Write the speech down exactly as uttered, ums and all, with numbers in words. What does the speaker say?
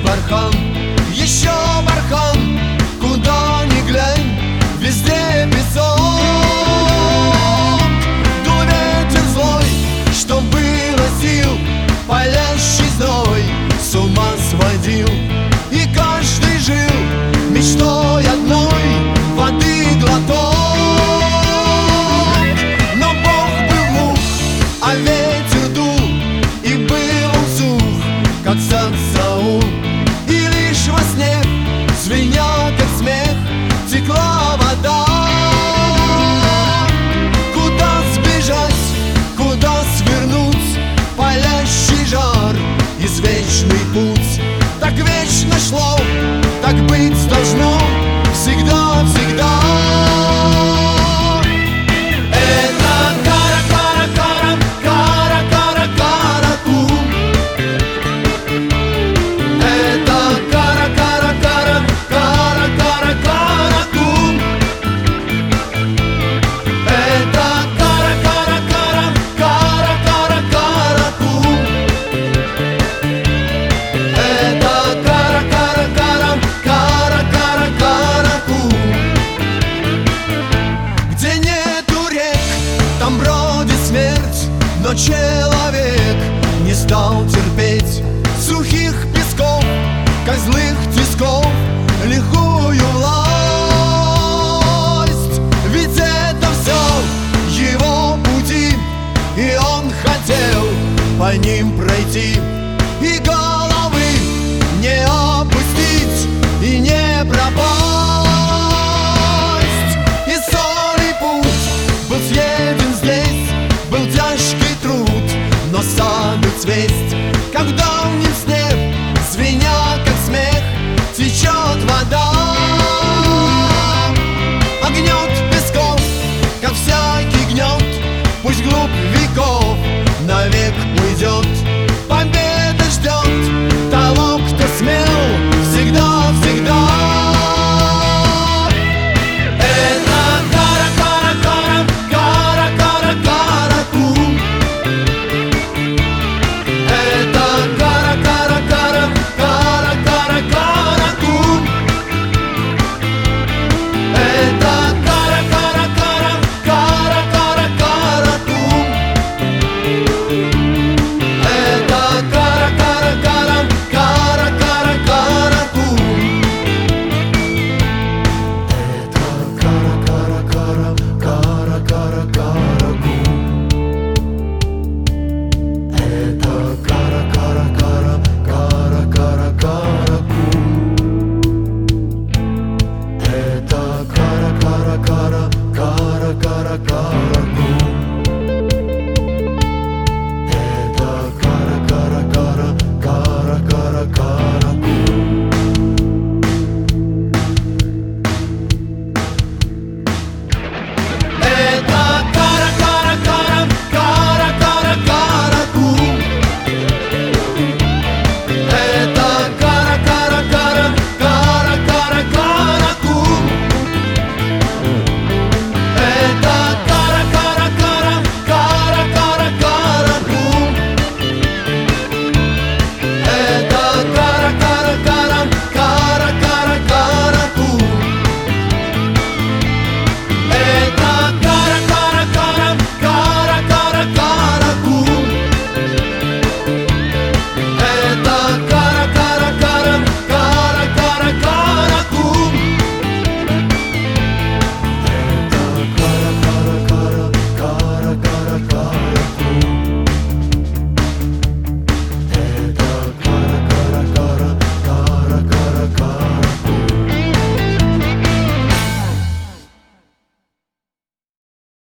бархан, еще бархан. Куда ни глянь, везде песок. Дул ветер злой, что было сил, палящий зной с ума сводил. И каждый жил мечтой одной — воды глоток. Но Бог был глух, а ветер дул, и был он сух, как сад Саул. И лишь во сне, звеня как смех, текла вода. Куда сбежать, куда свернуть, палящий жар, извечный путь. Так вечно шло, так быть должно, всегда, всегда. Это кара, кара, кара, кара, кара, караку. Это кара, кара, кара, кара, кара, караку. Это кара, кара, кара, кара, кара, караку. Это кара, кара, кара, кара, кара, караку. Где нету рек, там бродит смерть, но человек не стал терпеть сухих песков, козлых тисков, лихую власть. Ведь это все его пути, и он хотел по ним пройти. И головы не опустить, и не пропасть. И соль, и путь был съеден здесь, был тяжкий труд, но сад цвесть. Когда в нем сне, звеня как смех, течет вода.